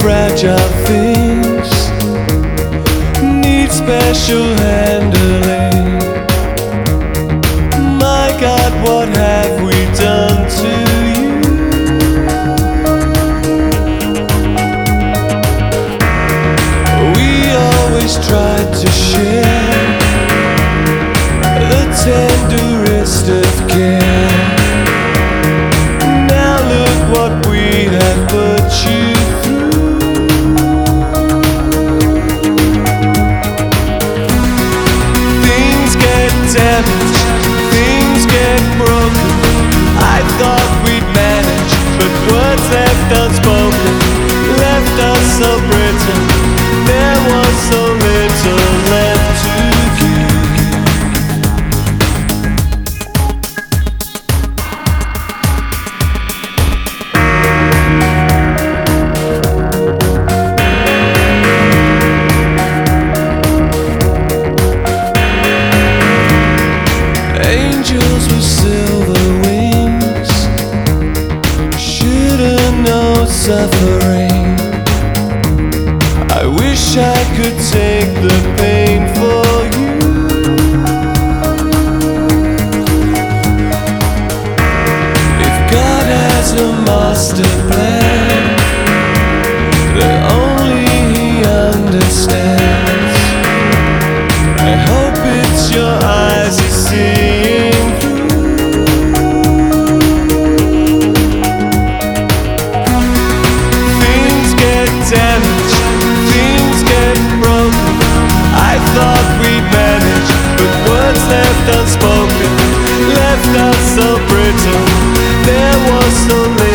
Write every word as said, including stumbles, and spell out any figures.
fragile things need special handling. My God, what have we done to you? We always tried to share the tenderest of care. Now look what we have put you through. Things get damaged, things get broken. I thought we'd manage, but words left unspoken left us so brittle. There was so little left to give. Angels with silver wings shouldn't know suffering. I wish I could take the pain for you. If God has a master plan that only He understands, I hope it's your eyes He's seeing through. Things get damaged, things get broken. I thought we'd manage, but words left unspoken left us so brittle. There was so little